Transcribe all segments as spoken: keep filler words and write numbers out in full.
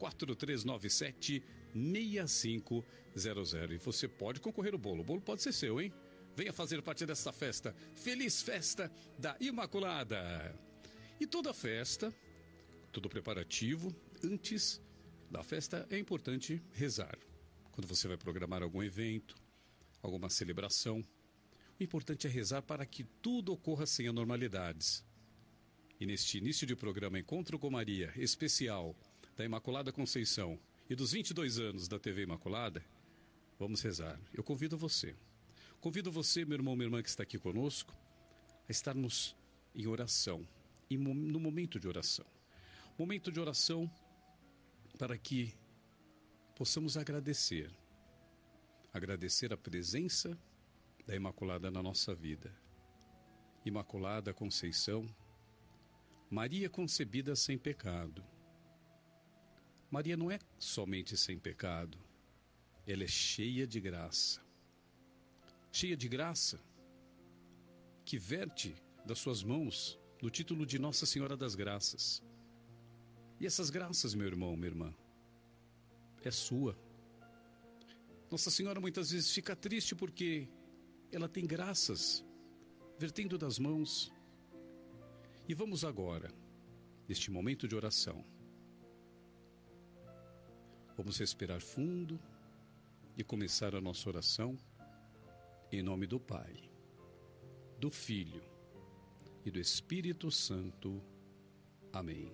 quatro três nove sete, seis cinco zero zero. E você pode concorrer ao bolo. O bolo pode ser seu, hein? Venha fazer parte dessa festa. Feliz festa da Imaculada. E toda festa, todo preparativo, antes da festa é importante rezar. Quando você vai programar algum evento, alguma celebração, o importante é rezar para que tudo ocorra sem anormalidades. E neste início de programa Encontro com Maria, especial da Imaculada Conceição e dos vinte e dois anos da T V Imaculada, vamos rezar. Eu convido você, convido você, meu irmão, minha irmã que está aqui conosco, a estarmos em oração, e no momento de oração. Momento de oração para que possamos agradecer, agradecer a presença da Imaculada na nossa vida. Imaculada Conceição, Maria concebida sem pecado. Maria não é somente sem pecado, ela é cheia de graça. Cheia de graça que verte das suas mãos no título de Nossa Senhora das Graças. E essas graças, meu irmão, minha irmã, é sua. Nossa Senhora muitas vezes fica triste porque ela tem graças vertendo das mãos. E vamos agora, neste momento de oração, vamos respirar fundo e começar a nossa oração em nome do Pai, do Filho e do Espírito Santo. Amém.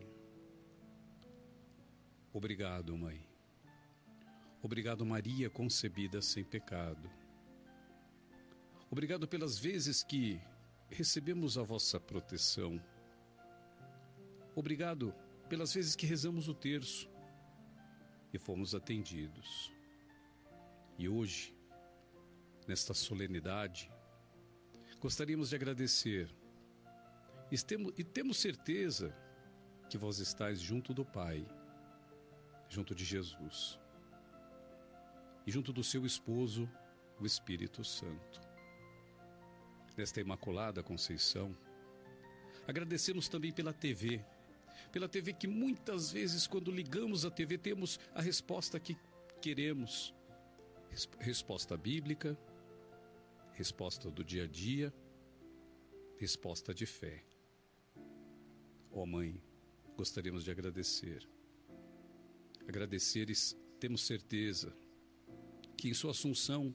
Obrigado, Mãe. Obrigado, Maria concebida sem pecado. Obrigado pelas vezes que recebemos a vossa proteção. Obrigado pelas vezes que rezamos o terço e fomos atendidos. E hoje, nesta solenidade, gostaríamos de agradecer e temos certeza que vós estáis junto do Pai, junto de Jesus e junto do seu esposo, o Espírito Santo. Nesta Imaculada Conceição, agradecemos também pela T V, pela T V que muitas vezes, quando ligamos a T V, temos a resposta que queremos. Resposta bíblica, resposta do dia a dia, resposta de fé. Ó oh, Mãe, gostaríamos de agradecer. Agradecer e temos certeza que em sua Assunção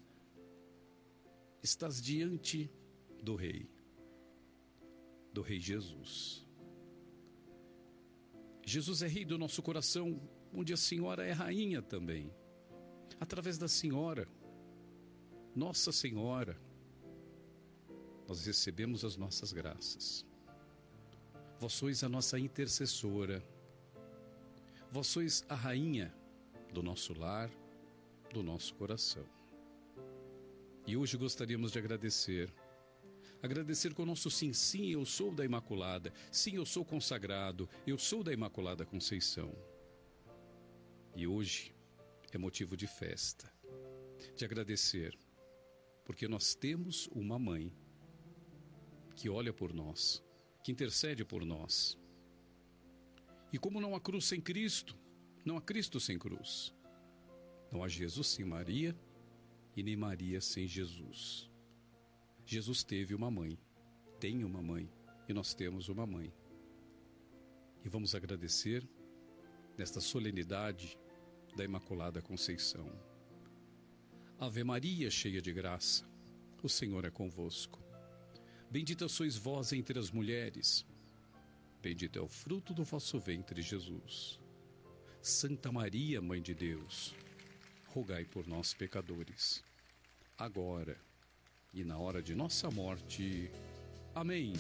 estás diante do Rei, do Rei Jesus. Jesus é Rei do nosso coração, onde a Senhora é Rainha também. Através da Senhora, Nossa Senhora, nós recebemos as nossas graças. Vós sois a nossa intercessora. Vós sois a Rainha do nosso lar, do nosso coração. E hoje gostaríamos de agradecer. Agradecer com o nosso sim, sim, eu sou da Imaculada. Sim, eu sou consagrado. Eu sou da Imaculada Conceição. E hoje é motivo de festa, de agradecer, porque nós temos uma mãe que olha por nós, que intercede por nós. E como não há cruz sem Cristo, não há Cristo sem cruz. Não há Jesus sem Maria e nem Maria sem Jesus. Jesus teve uma mãe, tem uma mãe e nós temos uma mãe. E vamos agradecer nesta solenidade da Imaculada Conceição. Ave Maria, cheia de graça, o Senhor é convosco. Bendita sois vós entre as mulheres, bendito é o fruto do vosso ventre, Jesus. Santa Maria, Mãe de Deus, rogai por nós, pecadores, agora e na hora de nossa morte. Amém.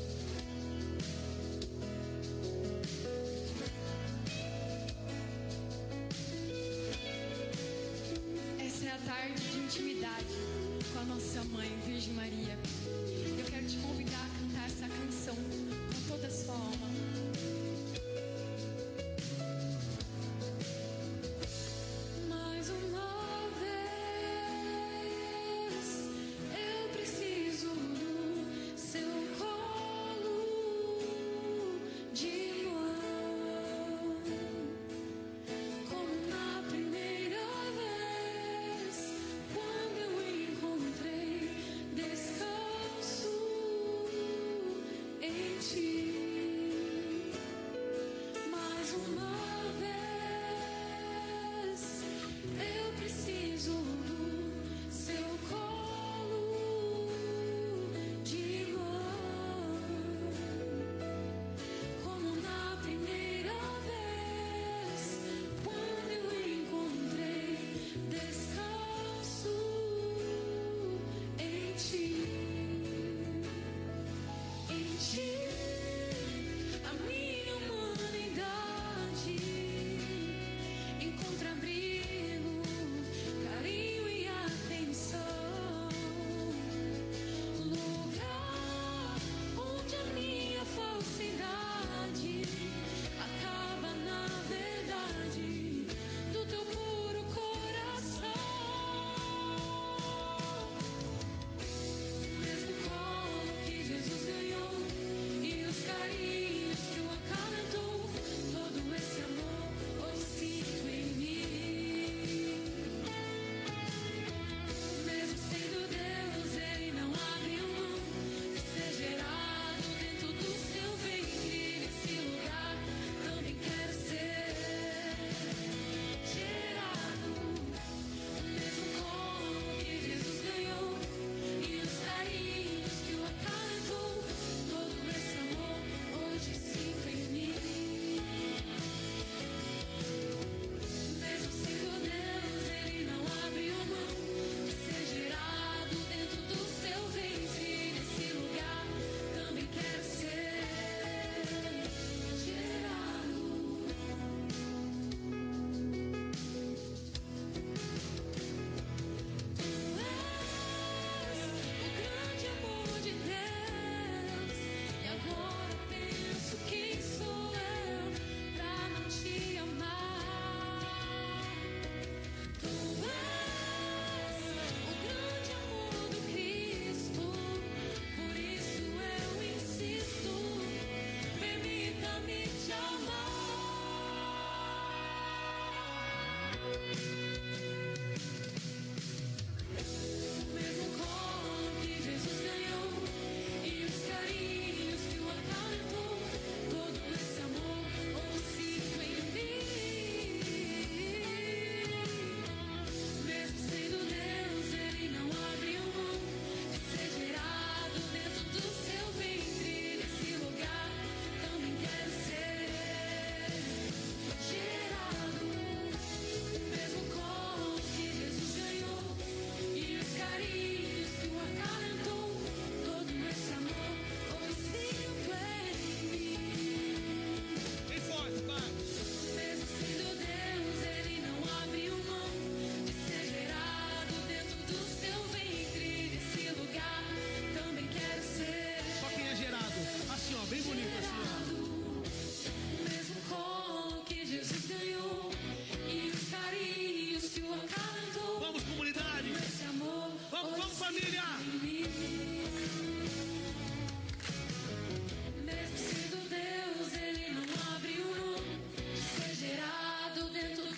Essa é a tarde de intimidade com a nossa Mãe, Virgem Maria. Eu quero te convidar a cantar essa canção com toda a sua alma. Com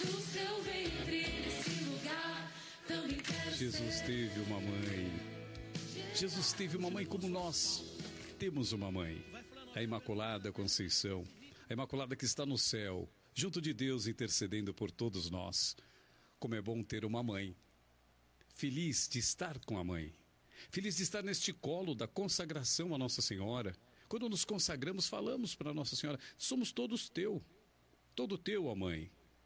do seu ventre, nesse lugar, também quero Jesus ser. teve uma mãe. Jesus teve uma mãe como nós temos uma mãe. A Imaculada Conceição. A Imaculada que está no céu, junto de Deus, intercedendo por todos nós. Como é bom ter uma mãe. Feliz de estar com a mãe. Feliz de estar neste colo da consagração à Nossa Senhora. Quando nos consagramos, falamos para Nossa Senhora, somos todos teu. Todo teu, ó mãe.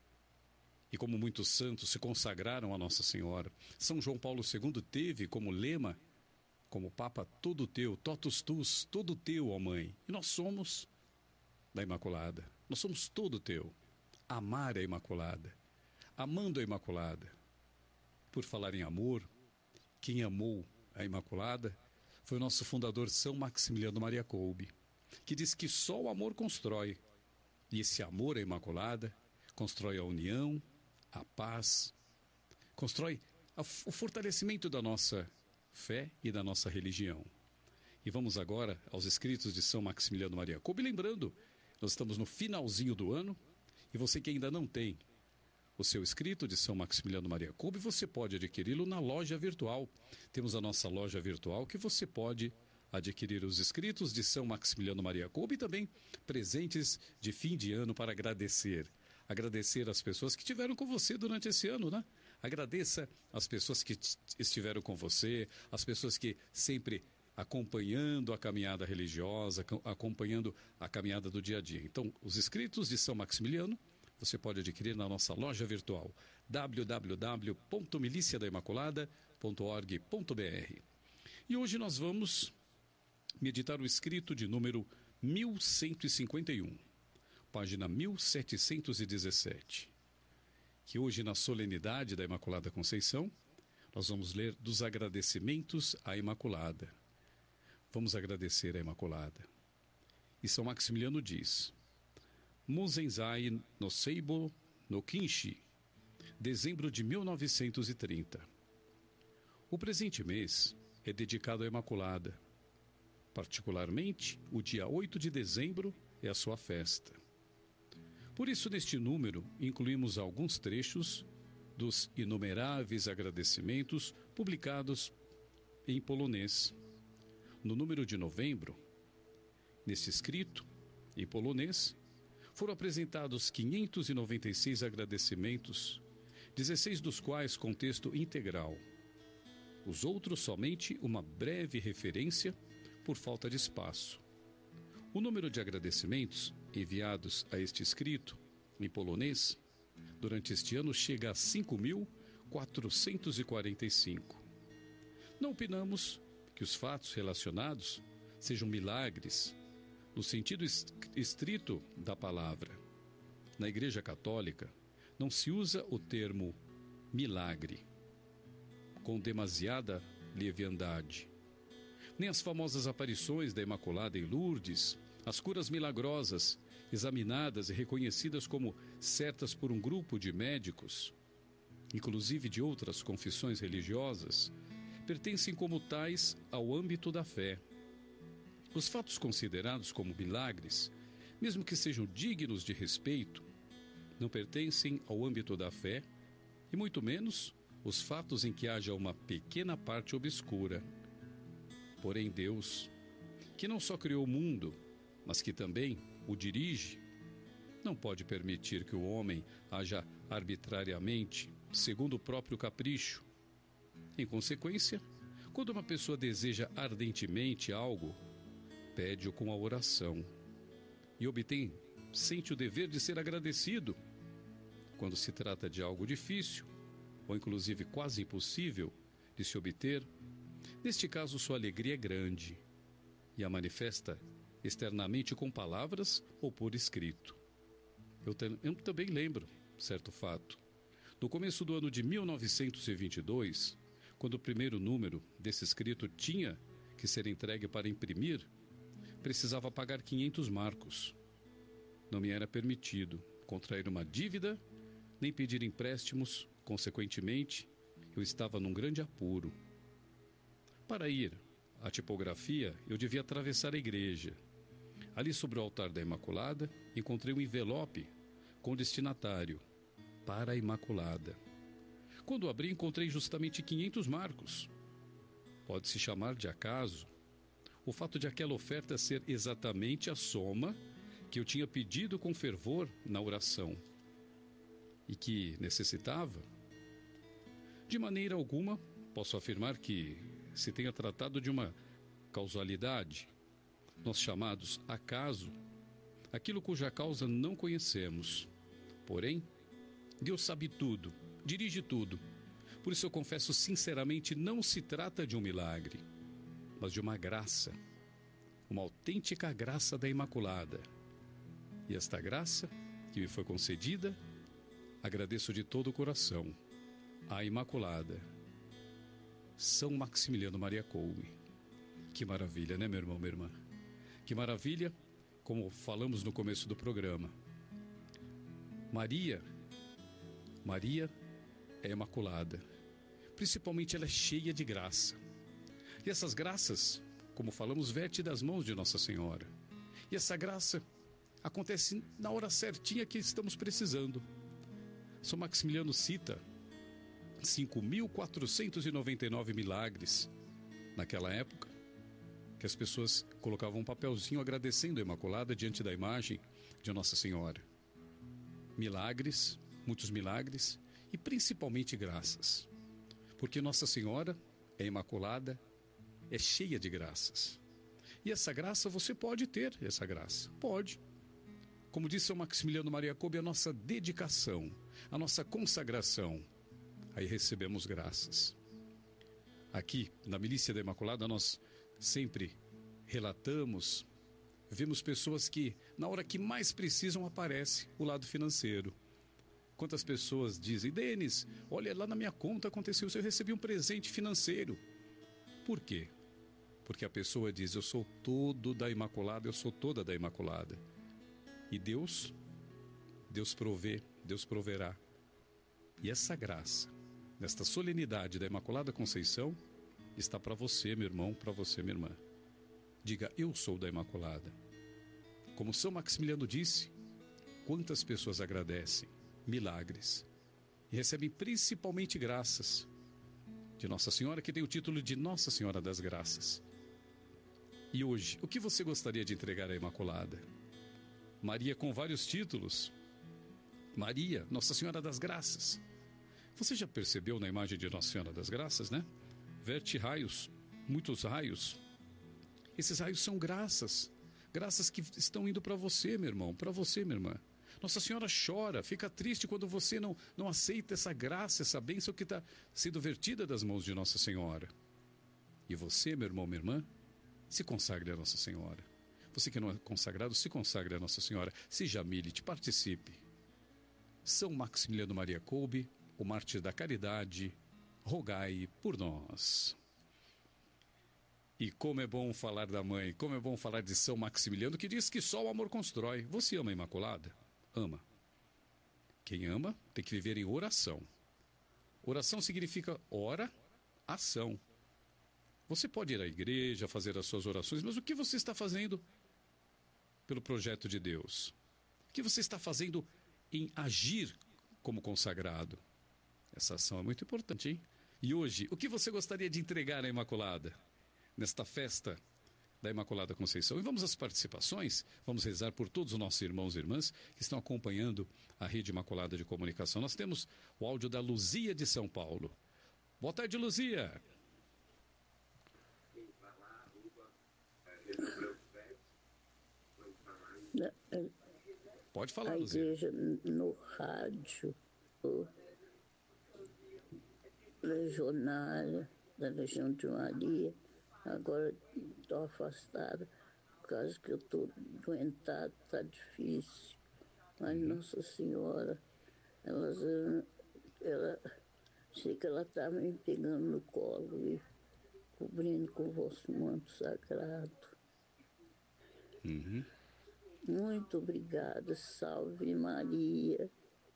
E como muitos santos se consagraram a Nossa Senhora, São João Paulo segundo teve como lema, como Papa, todo teu, totus tus, todo teu, ó mãe. E nós somos da Imaculada. Nós somos todo teu. Amar a Imaculada. Amando a Imaculada. Por falar em amor, quem amou a Imaculada foi o nosso fundador São Maximiliano Maria Kolbe, que diz que só o amor constrói. E esse amor à Imaculada constrói a união, a paz, constrói a, o fortalecimento da nossa fé e da nossa religião. E vamos agora aos escritos de São Maximiliano Maria Kolbe. Lembrando, nós estamos no finalzinho do ano e você que ainda não tem o seu escrito de São Maximiliano Maria Kolbe, você pode adquiri-lo na loja virtual. Temos a nossa loja virtual que você pode adquirir os escritos de São Maximiliano Maria Kolbe e também presentes de fim de ano para agradecer. Agradecer às pessoas que estiveram com você durante esse ano, né? Agradeça às pessoas que estiveram com você, as pessoas que sempre acompanhando a caminhada religiosa, acompanhando a caminhada do dia a dia. Então, os escritos de São Maximiliano você pode adquirir na nossa loja virtual w w w ponto milícia da imaculada ponto org ponto b r. E hoje nós vamos meditar o escrito de número mil cento e cinquenta e um, página mil setecentos e dezessete, que hoje na solenidade da Imaculada Conceição nós vamos ler dos agradecimentos à Imaculada. Vamos agradecer à Imaculada. E São Maximiliano diz: Muzenzai no Seibo no Kinshi, dezembro de mil novecentos e trinta. O presente mês é dedicado à Imaculada. Particularmente, o dia oito de dezembro é a sua festa. Por isso, neste número, incluímos alguns trechos dos inumeráveis agradecimentos publicados em polonês. No número de novembro, nesse escrito, em polonês, foram apresentados quinhentos e noventa e seis agradecimentos, dezesseis dos quais com texto integral. Os outros somente uma breve referência por falta de espaço. O número de agradecimentos enviados a este escrito, em polonês, durante este ano chega a cinco mil quatrocentos e quarenta e cinco. Não opinamos que os fatos relacionados sejam milagres, no sentido estrito da palavra. Na Igreja Católica, não se usa o termo milagre com demasiada leviandade. Nem as famosas aparições da Imaculada em Lourdes, as curas milagrosas, examinadas e reconhecidas como certas por um grupo de médicos, inclusive de outras confissões religiosas, pertencem como tais ao âmbito da fé. Os fatos considerados como milagres, mesmo que sejam dignos de respeito, não pertencem ao âmbito da fé, e muito menos os fatos em que haja uma pequena parte obscura. Porém, Deus, que não só criou o mundo, mas que também o dirige, não pode permitir que o homem haja arbitrariamente, segundo o próprio capricho. Em consequência, quando uma pessoa deseja ardentemente algo, pede-o com a oração e obtém, sente o dever de ser agradecido. Quando se trata de algo difícil, ou inclusive quase impossível de se obter, neste caso sua alegria é grande e a manifesta externamente com palavras ou por escrito. Eu, te, eu também lembro certo fato. No começo do ano de mil novecentos e vinte e dois, quando o primeiro número desse escrito tinha que ser entregue para imprimir, precisava pagar quinhentos marcos. Não me era permitido contrair uma dívida, nem pedir empréstimos. Consequentemente, eu estava num grande apuro. Para ir à tipografia, eu devia atravessar a igreja. Ali sobre o altar da Imaculada, encontrei um envelope com o destinatário. para a Imaculada. Quando abri, encontrei justamente quinhentos marcos. Pode-se chamar de acaso o fato de aquela oferta ser exatamente a soma que eu tinha pedido com fervor na oração e que necessitava. De maneira alguma, posso afirmar que se tenha tratado de uma causalidade, nós chamados acaso, aquilo cuja causa não conhecemos. Porém, Deus sabe tudo, dirige tudo. Por isso eu confesso sinceramente, não se trata de um milagre, mas de uma graça, uma autêntica graça da Imaculada. E esta graça que me foi concedida, agradeço de todo o coração à Imaculada, São Maximiliano Maria Kolbe. Que maravilha, né, meu irmão, minha irmã? Que maravilha, como falamos no começo do programa. Maria, Maria é Imaculada. Principalmente ela é cheia de graça. E essas graças, como falamos, verte das mãos de Nossa Senhora. E essa graça acontece na hora certinha que estamos precisando. São Maximiliano cita cinco mil quatrocentos e noventa e nove milagres naquela época, que as pessoas colocavam um papelzinho agradecendo a Imaculada diante da imagem de Nossa Senhora. Milagres, muitos milagres e principalmente graças. Porque Nossa Senhora é Imaculada, é cheia de graças. E essa graça você pode ter, essa graça, pode. Como disse São Maximiliano Maria Kolbe, a nossa dedicação, a nossa consagração, aí recebemos graças. Aqui, na Milícia da Imaculada, nós sempre relatamos, vemos pessoas que, na hora que mais precisam, aparece o lado financeiro. Quantas pessoas dizem, Denis, olha, lá na minha conta aconteceu isso, eu recebi um presente financeiro. Por quê? Porque a pessoa diz, eu sou todo da Imaculada, eu sou toda da Imaculada. E Deus, Deus provê, Deus proverá. E essa graça, nesta solenidade da Imaculada Conceição, está para você, meu irmão, para você, minha irmã. Diga, eu sou da Imaculada. Como São Maximiliano disse, quantas pessoas agradecem milagres e recebem principalmente graças de Nossa Senhora, que tem o título de Nossa Senhora das Graças. E hoje, o que você gostaria de entregar à Imaculada? Maria com vários títulos. Maria, Nossa Senhora das Graças. Você já percebeu na imagem de Nossa Senhora das Graças, né? Verte raios, muitos raios. Esses raios são graças. Graças que estão indo para você, meu irmão, para você, minha irmã. Nossa Senhora chora, fica triste quando você não, não aceita essa graça, essa bênção que está sendo vertida das mãos de Nossa Senhora. E você, meu irmão, minha irmã, se consagre a Nossa Senhora. Você que não é consagrado, se consagre a Nossa Senhora. Seja milite, participe. São Maximiliano Maria Kolbe, o mártir da caridade, rogai por nós. E como é bom falar da mãe, como é bom falar de São Maximiliano, que diz que só o amor constrói. Você ama a Imaculada? Ama. Quem ama tem que viver em oração. Oração significa ora, ação. Você pode ir à igreja, fazer as suas orações, mas o que você está fazendo pelo projeto de Deus? O que você está fazendo em agir como consagrado? Essa ação é muito importante, hein? E hoje, o que você gostaria de entregar à Imaculada nesta festa da Imaculada Conceição? E vamos às participações, vamos rezar por todos os nossos irmãos e irmãs que estão acompanhando a Rede Imaculada de Comunicação. Nós temos o áudio da Luzia de São Paulo. Boa tarde, Luzia. Pode falar, a Luzia. igreja no rádio legionária da Legião de Maria. Agora estou afastada por causa que eu estou doentada, está difícil. Mas uhum. Nossa Senhora, ela, ela, sei que ela está me pegando no colo e cobrindo com o vosso manto sagrado. Uhum. Muito obrigada, salve Maria.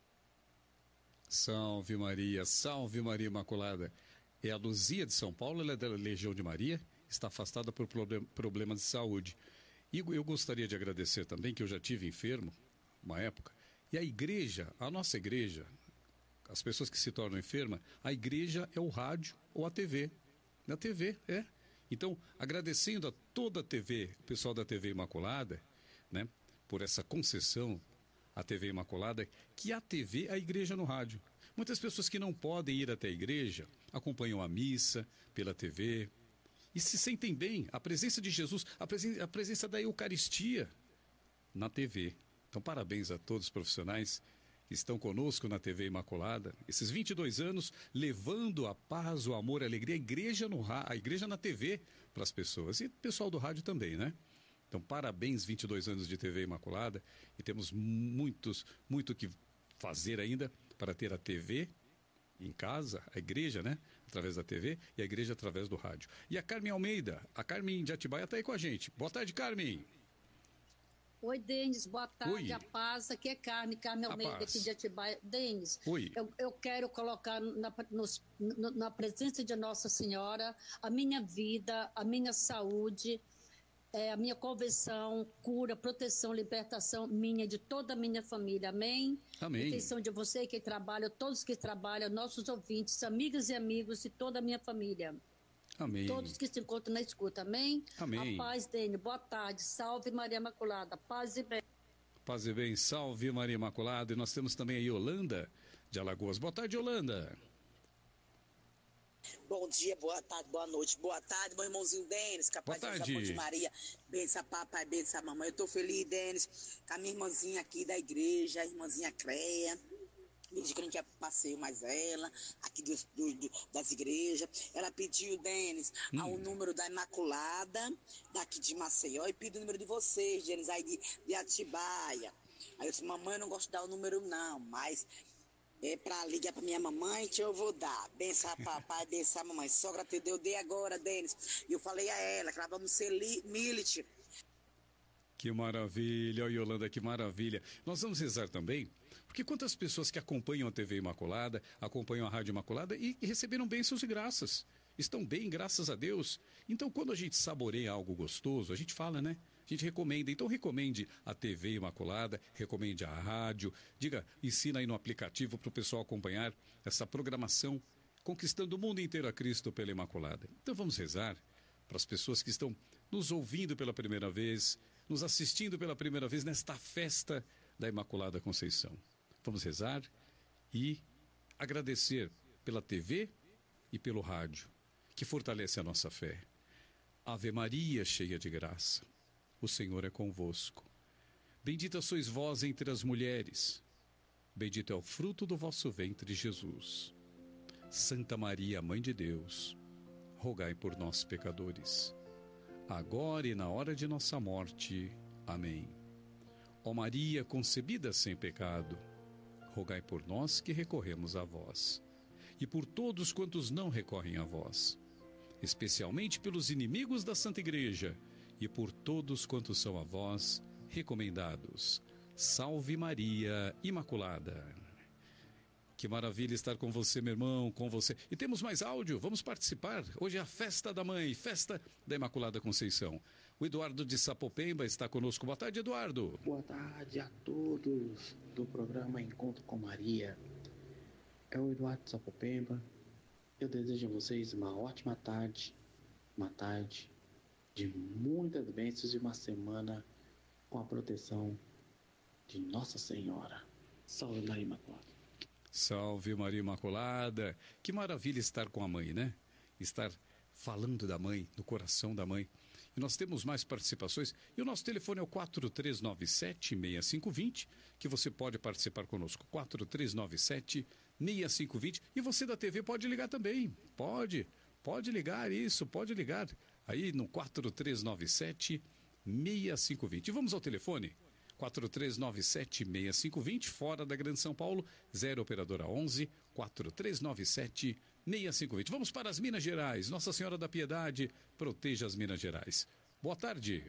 Salve Maria, salve Maria Imaculada. É a Luzia de São Paulo, ela é da Legião de Maria, está afastada por problemas de saúde. E eu gostaria de agradecer também, que eu já tive enfermo, uma época, e a igreja, a nossa igreja, as pessoas que se tornam enfermas, a igreja é o rádio ou a T V. Na T V, é. Então, agradecendo a toda a T V, o pessoal da T V Imaculada, né, por essa concessão à T V Imaculada, que a T V é a igreja no rádio. Muitas pessoas que não podem ir até a igreja acompanham a missa pela T V e se sentem bem. A presença de Jesus, a, presen a presença da Eucaristia na T V. Então, parabéns a todos os profissionais que estão conosco na T V Imaculada. Esses vinte e dois anos levando a paz, o amor, a alegria, a igreja, no, a igreja na T V para as pessoas. E o pessoal do rádio também, né? Então, parabéns, vinte e dois anos de T V Imaculada. E temos muitos, muito que fazer ainda para ter a T V em casa, a igreja, né? Através da T V e a igreja através do rádio. E a Carmen Almeida, a Carmen de Atibaia está aí com a gente. Boa tarde, Carmen. Oi, Denis, boa tarde, Oi. a paz, aqui é Carmen, Carmen Almeida, aqui de Atibaia. Denis, eu, eu quero colocar na, nos, na presença de Nossa Senhora a minha vida, a minha saúde, é, a minha conversão, cura, proteção, libertação minha, de toda a minha família, amém? Amém. Intenção de você que trabalha, todos que trabalham, nossos ouvintes, amigas e amigos e toda a minha família. Amém. Todos que se encontram na escuta, amém? Amém. A paz, Dene, boa tarde, salve Maria Imaculada, paz e bem. Paz e bem, salve Maria Imaculada. E nós temos também a Yolanda de Alagoas. Boa tarde, Yolanda. Bom dia, boa tarde, boa noite, boa tarde, meu irmãozinho Denis, capaz boa de tarde. amor de Maria, benção papai, benção mamãe. Eu tô feliz, Denis, com a minha irmãzinha aqui da igreja, a irmãzinha Creia. Desde que eu não tinha passeio mais ela, aqui do, do, do, das igrejas. Ela pediu, Denis, hum. o número da Imaculada, daqui de Maceió, e pediu o número de vocês, Denis, aí de, de Atibaia. Aí eu disse, mamãe, eu não gosto de dar o número não, mas é pra ligar pra minha mamãe que eu vou dar. Benção a papai, benção a mamãe. Sogra te deu, dei agora, Denis. E eu falei a ela que ela vamos ser milite. Que maravilha, oh, Yolanda, que maravilha. Nós vamos rezar também, porque quantas pessoas que acompanham a T V Imaculada, acompanham a Rádio Imaculada e, e receberam bênçãos e graças. Estão bem, graças a Deus. Então, quando a gente saboreia algo gostoso, a gente fala, né? A gente recomenda. Então, recomende a T V Imaculada, recomende a rádio. Diga, ensina aí no aplicativo para o pessoal acompanhar essa programação, conquistando o mundo inteiro a Cristo pela Imaculada. Então, vamos rezar para as pessoas que estão nos ouvindo pela primeira vez, nos assistindo pela primeira vez nesta festa da Imaculada Conceição. Vamos rezar e agradecer pela T V e pelo rádio, que fortalece a nossa fé. Ave Maria, cheia de graça, o Senhor é convosco. Bendita sois vós entre as mulheres, bendito é o fruto do vosso ventre, Jesus. Santa Maria, Mãe de Deus, rogai por nós, pecadores, agora e na hora de nossa morte. Amém. Ó Maria, concebida sem pecado, rogai por nós que recorremos a vós, e por todos quantos não recorrem a vós, especialmente pelos inimigos da Santa Igreja, e por todos quantos são a vós recomendados. Salve Maria Imaculada. Que maravilha estar com você, meu irmão, com você. E temos mais áudio, vamos participar. Hoje é a festa da mãe, festa da Imaculada Conceição. O Eduardo de Sapopemba está conosco. Boa tarde, Eduardo. Boa tarde a todos do programa Encontro com Maria. É o Eduardo de Sapopemba. Eu desejo a vocês uma ótima tarde, uma tarde de muitas bênçãos e uma semana com a proteção de Nossa Senhora. Salve Maria Imaculada. Salve Maria Imaculada. Que maravilha estar com a mãe, né? Estar falando da mãe, do coração da mãe. E nós temos mais participações. E o nosso telefone é o quatro três nove sete, seis cinco dois zero, que você pode participar conosco. quatro três nove sete, seis cinco dois zero. E você da T V pode ligar também. Pode, pode ligar isso, pode ligar. Aí no quatro três nove sete, seis cinco dois zero. E vamos ao telefone. quatro três nove sete, seis cinco dois zero, fora da Grande São Paulo, zero operadora onze, quatro três nove sete, seis cinco dois zero. Vamos para as Minas Gerais. Nossa Senhora da Piedade, proteja as Minas Gerais. Boa tarde.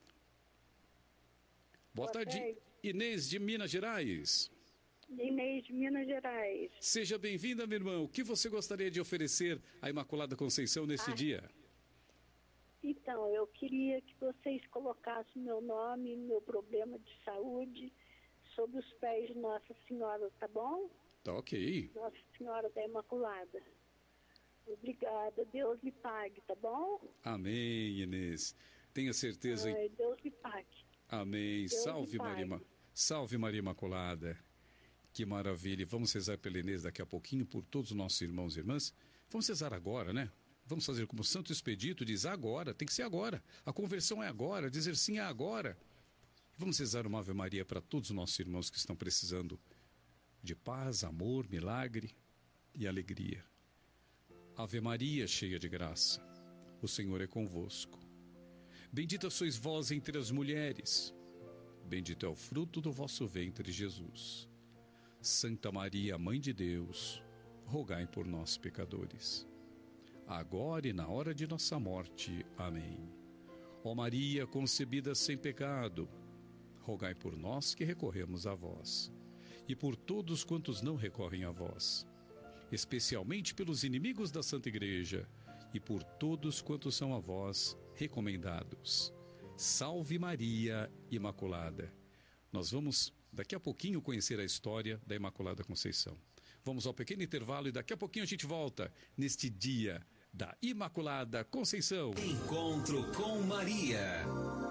Boa, Boa tarde, tarde, Inês de Minas Gerais. Inês de Minas Gerais. Seja bem-vinda, meu irmão. O que você gostaria de oferecer à Imaculada Conceição nesse ah. dia? Então, eu queria que vocês colocassem meu nome, meu problema de saúde, sob os pés de Nossa Senhora, tá bom? Tá ok. Nossa Senhora da Imaculada. Obrigada, Deus lhe pague, tá bom? Amém, Inês. Tenha certeza. Ai, Deus lhe pague. Amém. Deus Salve, lhe pague. Maria. Salve, Maria Imaculada. Que maravilha. Vamos rezar pela Inês daqui a pouquinho, por todos os nossos irmãos e irmãs. Vamos rezar agora, né? Vamos fazer como o Santo Expedito diz, agora, tem que ser agora. A conversão é agora, dizer sim é agora. Vamos rezar uma Ave Maria para todos os nossos irmãos que estão precisando de paz, amor, milagre e alegria. Ave Maria, cheia de graça, o Senhor é convosco. Bendita sois vós entre as mulheres, bendito é o fruto do vosso ventre, Jesus. Santa Maria, Mãe de Deus, rogai por nós, pecadores, agora e na hora de nossa morte. Amém. Ó Maria, concebida sem pecado, rogai por nós que recorremos a vós, e por todos quantos não recorrem a vós, especialmente pelos inimigos da Santa Igreja, e por todos quantos são a vós recomendados. Salve Maria Imaculada. Nós vamos, daqui a pouquinho, conhecer a história da Imaculada Conceição. Vamos ao pequeno intervalo e daqui a pouquinho a gente volta neste dia da Imaculada Conceição. Encontro com Maria.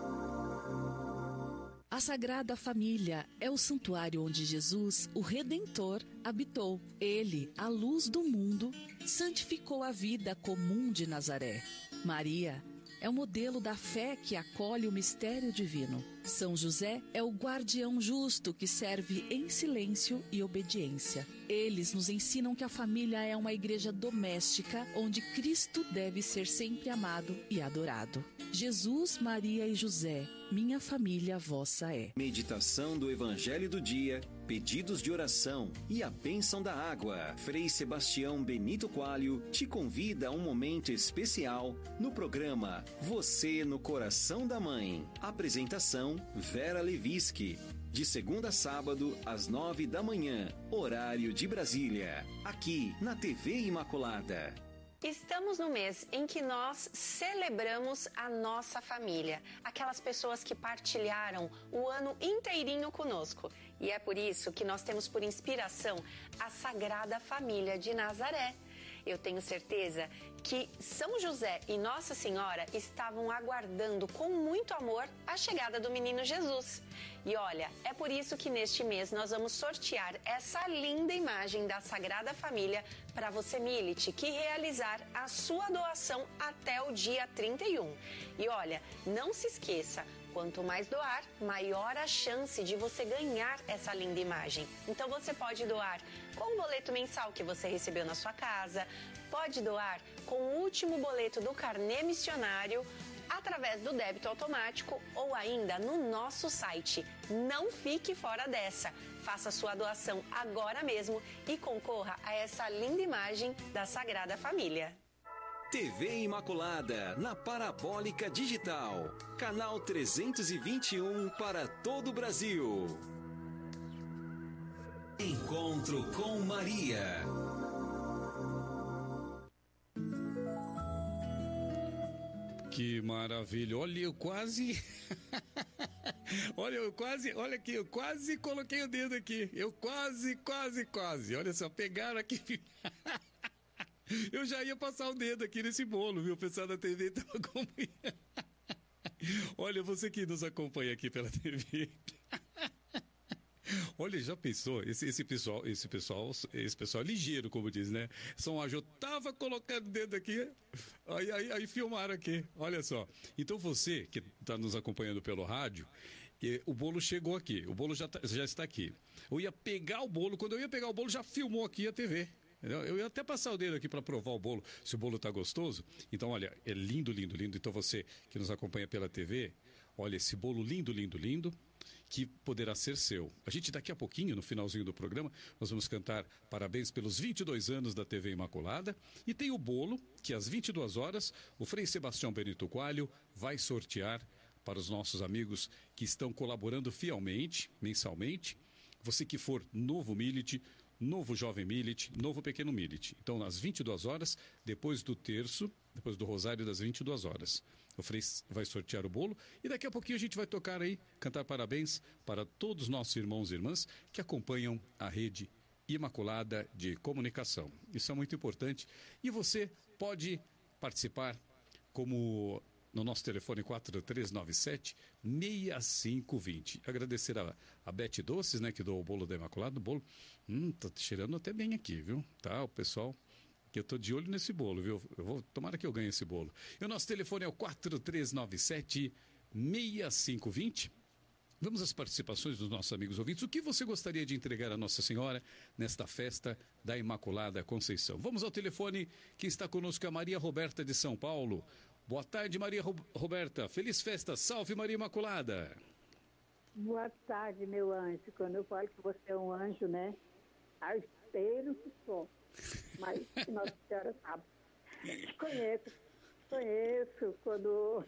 A Sagrada Família é o santuário onde Jesus, o Redentor, habitou. Ele, a luz do mundo, santificou a vida comum de Nazaré. Maria é o modelo da fé que acolhe o mistério divino. São José é o guardião justo que serve em silêncio e obediência. Eles nos ensinam que a família é uma igreja doméstica onde Cristo deve ser sempre amado e adorado. Jesus, Maria e José, minha família vossa é. Meditação do Evangelho do Dia, pedidos de oração e a bênção da água. Frei Sebastião Benito Coalho te convida a um momento especial no programa Você no Coração da Mãe. Apresentação Vera Levinsky. De segunda a sábado, às nove da manhã, horário de Brasília. Aqui na T V Imaculada. Estamos no mês em que nós celebramos a nossa família, aquelas pessoas que partilharam o ano inteirinho conosco. E é por isso que nós temos por inspiração a Sagrada Família de Nazaré. Eu tenho certeza que São José e Nossa Senhora estavam aguardando com muito amor a chegada do menino Jesus. E olha, é por isso que neste mês nós vamos sortear essa linda imagem da Sagrada Família para você, Milite, que realizar a sua doação até o dia trinta e um. E olha, não se esqueça, quanto mais doar, maior a chance de você ganhar essa linda imagem. Então você pode doar com o boleto mensal que você recebeu na sua casa, pode doar com o último boleto do carnê missionário, através do débito automático ou ainda no nosso site. Não fique fora dessa. Faça sua doação agora mesmo e concorra a essa linda imagem da Sagrada Família. T V Imaculada, na Parabólica Digital. Canal trezentos e vinte e um para todo o Brasil. Encontro com Maria. Que maravilha. Olha, eu quase... Olha, eu quase... Olha aqui, eu quase coloquei o dedo aqui. Eu quase, quase, quase. Olha só, pegaram aqui... Eu já ia passar o dedo aqui nesse bolo, viu? O pessoal da T V estava acompanhando. Olha, você que nos acompanha aqui pela T V. Olha, já pensou? Esse, esse pessoal, esse pessoal, esse pessoal é ligeiro, como diz, né? São Anjo, eu tava colocando o dedo aqui, aí, aí, aí filmaram aqui. Olha só. Então você que está nos acompanhando pelo rádio, e o bolo chegou aqui, o bolo já, tá, já está aqui. Eu ia pegar o bolo, quando eu ia pegar o bolo, já filmou aqui a T V. Eu ia até passar o dedo aqui para provar o bolo, se o bolo tá gostoso. Então, olha, é lindo, lindo, lindo. Então, você que nos acompanha pela T V, olha esse bolo lindo, lindo, lindo, que poderá ser seu. A gente, daqui a pouquinho, no finalzinho do programa, nós vamos cantar parabéns pelos vinte e dois anos da T V Imaculada. E tem o bolo, que às vinte e duas horas, o Frei Sebastião Benito Coalho vai sortear para os nossos amigos que estão colaborando fielmente, mensalmente. Você que for novo Milite, novo Jovem Milite, novo Pequeno Milite. Então, às vinte e duas horas, depois do terço, depois do rosário das vinte e duas horas, o Frei vai sortear o bolo e daqui a pouquinho a gente vai tocar aí, cantar parabéns para todos os nossos irmãos e irmãs que acompanham a rede Imaculada de Comunicação. Isso é muito importante. E você pode participar como no nosso telefone quatro três nove sete, seis cinco dois zero. Agradecer a, a Beth Doces, né, que deu o bolo da Imaculada. O bolo, hum, tá cheirando até bem aqui, viu? Tá, o pessoal, que eu tô de olho nesse bolo, viu? Eu vou, tomara que eu ganhe esse bolo. E o nosso telefone é o quatro três nove sete, seis cinco dois zero. Vamos às participações dos nossos amigos ouvintes. O que você gostaria de entregar a Nossa Senhora nesta festa da Imaculada Conceição? Vamos ao telefone. Quem está conosco é a Maria Roberta de São Paulo. Boa tarde, Maria Roberta. Feliz festa. Salve, Maria Imaculada. Boa tarde, meu anjo. Quando eu falo que você é um anjo, né? Arteiro que sou. Mas Nossa Senhora sabe. Conheço. Conheço quando...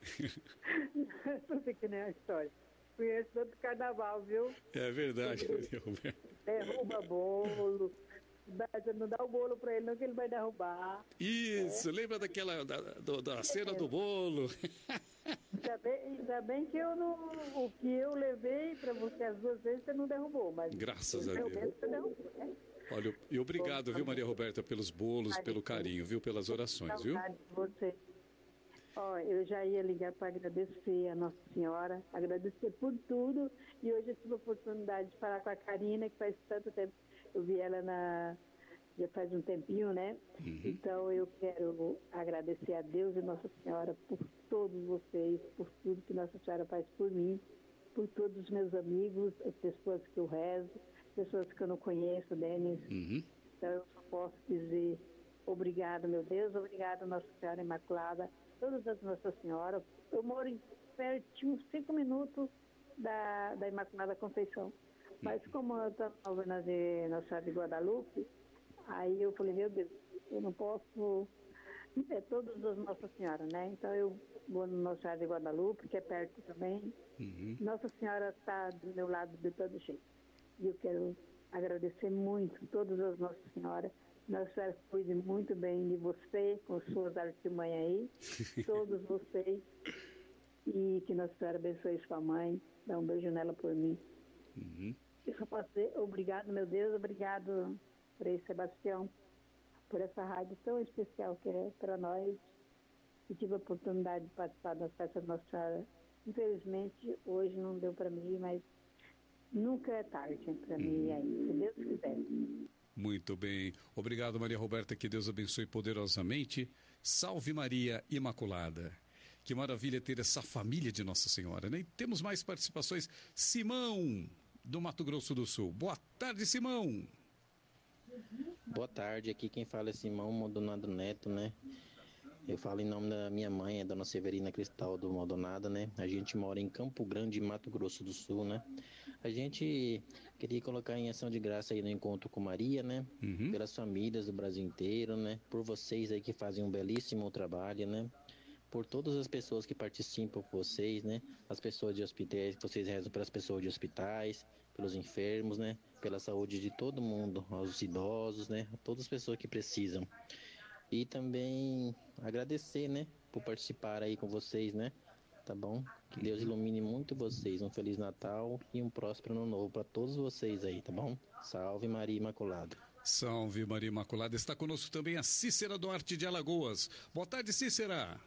Não sei que nem a história. Conheço todo o carnaval, viu? É verdade, Maria Roberta. Derruba bolo. Não dá o bolo pra ele, não, que ele vai derrubar. Isso, é. Lembra daquela, da, do, da cena é. do bolo? Ainda bem, ainda bem que eu não, o que eu levei pra você as duas vezes, você não derrubou. Mas graças a Deus. Você derrubou, né? Olha, e obrigado, viu, Maria Roberta, pelos bolos, pelo carinho, viu, pelas orações, viu? Você. Ó, eu já ia ligar para agradecer a Nossa Senhora, agradecer por tudo, e hoje eu tive a oportunidade de falar com a Karina, que faz tanto tempo, eu vi ela na, já faz um tempinho, né? Uhum. Então eu quero agradecer a Deus e Nossa Senhora por todos vocês, por tudo que Nossa Senhora faz por mim, por todos os meus amigos, as pessoas que eu rezo, pessoas que eu não conheço, Denis. Uhum. Então eu só posso dizer obrigado, meu Deus, obrigado, Nossa Senhora Imaculada, todas as Nossa Senhora. Eu moro em pertinho, cinco minutos da, da Imaculada Conceição. Mas como eu estou na novena de Nossa Senhora de Guadalupe, aí eu falei, meu Deus, eu não posso... É todas as Nossa Senhora, né? Então eu vou no Nossa Senhora de Guadalupe, que é perto também. Uhum. Nossa Senhora está do meu lado de todo jeito. E eu quero agradecer muito todas as Nossa Senhora. Nossa Senhora cuide muito bem de você, com suas artimanhas aí, todos vocês, e que Nossa Senhora abençoe sua mãe, dá um beijo nela por mim. Uhum. Eu só posso dizer obrigado, meu Deus, obrigado, Frei Sebastião, por essa rádio tão especial que é para nós, e tive a oportunidade de participar das festas da Nossa Senhora. Infelizmente, hoje não deu para mim, mas nunca é tarde para uhum. mim aí, se Deus quiser. Muito bem. Obrigado, Maria Roberta. Que Deus abençoe poderosamente. Salve Maria Imaculada. Que maravilha ter essa família de Nossa Senhora, né? E temos mais participações. Simão, do Mato Grosso do Sul. Boa tarde, Simão. Boa tarde. Aqui quem fala é Simão Maldonado Neto, né? Eu falo em nome da minha mãe, a dona Severina Cristal do Maldonado, né? A gente mora em Campo Grande, Mato Grosso do Sul, né? A gente queria colocar em ação de graça aí no Encontro com Maria, né? Uhum. Pelas famílias do Brasil inteiro, né? Por vocês aí que fazem um belíssimo trabalho, né? Por todas as pessoas que participam com vocês, né? As pessoas de hospitais, vocês rezam pelas pessoas de hospitais, pelos enfermos, né? Pela saúde de todo mundo, aos idosos, né? A todas as pessoas que precisam. E também agradecer, né? Por participar aí com vocês, né? Tá bom? Que Deus ilumine muito vocês. Um Feliz Natal e um próspero Ano Novo para todos vocês aí, tá bom? Salve Maria Imaculada. Salve Maria Imaculada. Está conosco também a Cícera Duarte de Alagoas. Boa tarde, Cícera.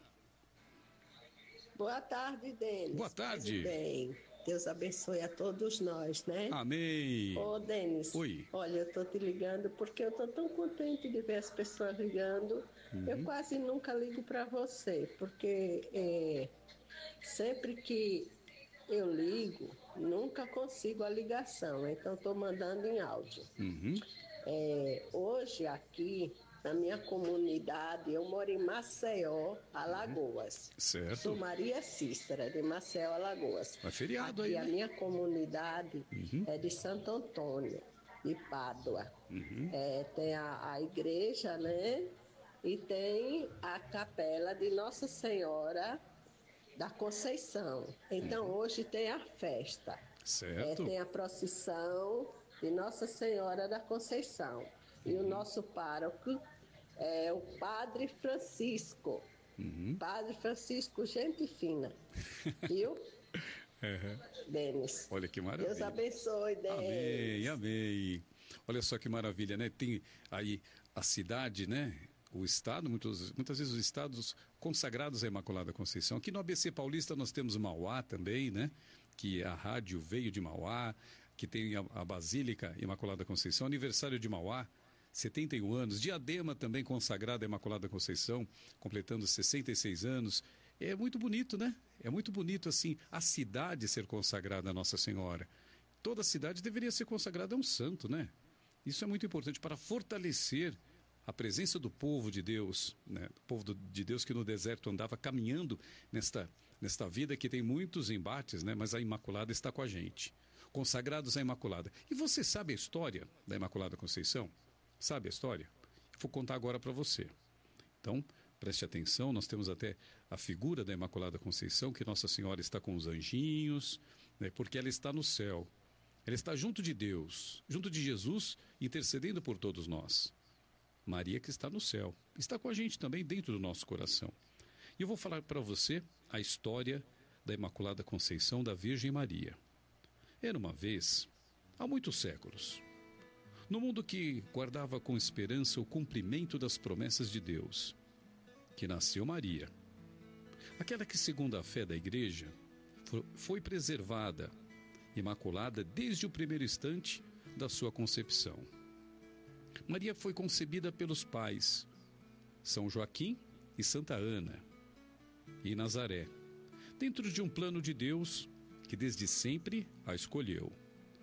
Boa tarde, Denis. Boa tarde. Tudo bem. Deus abençoe a todos nós, né? Amém. Ô, Denis. Oi. Olha, eu tô te ligando porque eu tô tão contente de ver as pessoas ligando. Uhum. Eu quase nunca ligo para você, porque é, sempre que eu ligo, nunca consigo a ligação. Então, tô mandando em áudio. Uhum. É, hoje, aqui na minha comunidade, eu moro em Maceió, Alagoas. Certo. Sou Maria Cícera, de Maceió, Alagoas. É feriado aqui aí, a né? minha comunidade uhum. é de Santo Antônio, de Pádua. Uhum. É, tem a, a igreja, né? E tem a capela de Nossa Senhora da Conceição. Então, uhum. hoje tem a festa. Certo. É, tem a procissão de Nossa Senhora da Conceição. E uhum. o nosso pároco é o Padre Francisco. Uhum. Padre Francisco, gente fina. Viu? Uhum. Denis. Olha que maravilha. Deus abençoe, Denis. Amém, amém. Olha só que maravilha, né? Tem aí a cidade, né? O estado, muitos, muitas vezes os estados consagrados à Imaculada Conceição. Aqui no A B C Paulista nós temos Mauá também, né? Que a rádio veio de Mauá, que tem a, a Basílica Imaculada Conceição, aniversário de Mauá, setenta e um anos. Diadema também consagrada à Imaculada Conceição, completando sessenta e seis anos. É muito bonito, né? É muito bonito, assim, a cidade ser consagrada a Nossa Senhora. Toda cidade deveria ser consagrada a um santo, né? Isso é muito importante para fortalecer a presença do povo de Deus, né? O povo do, de Deus que no deserto andava caminhando nesta, nesta vida que tem muitos embates, né? Mas a Imaculada está com a gente. Consagrados à Imaculada. E você sabe a história da Imaculada Conceição? Sabe a história? Vou contar agora para você. Então, preste atenção, nós temos até a figura da Imaculada Conceição, que Nossa Senhora está com os anjinhos, né? Porque ela está no céu. Ela está junto de Deus, junto de Jesus, intercedendo por todos nós. Maria que está no céu, está com a gente também dentro do nosso coração. E eu vou falar para você a história da Imaculada Conceição da Virgem Maria. Era uma vez, há muitos séculos, no mundo que guardava com esperança o cumprimento das promessas de Deus, que nasceu Maria, aquela que, segundo a fé da Igreja, foi preservada, imaculada desde o primeiro instante da sua concepção. Maria foi concebida pelos pais São Joaquim e Santa Ana, em Nazaré, dentro de um plano de Deus que desde sempre a escolheu.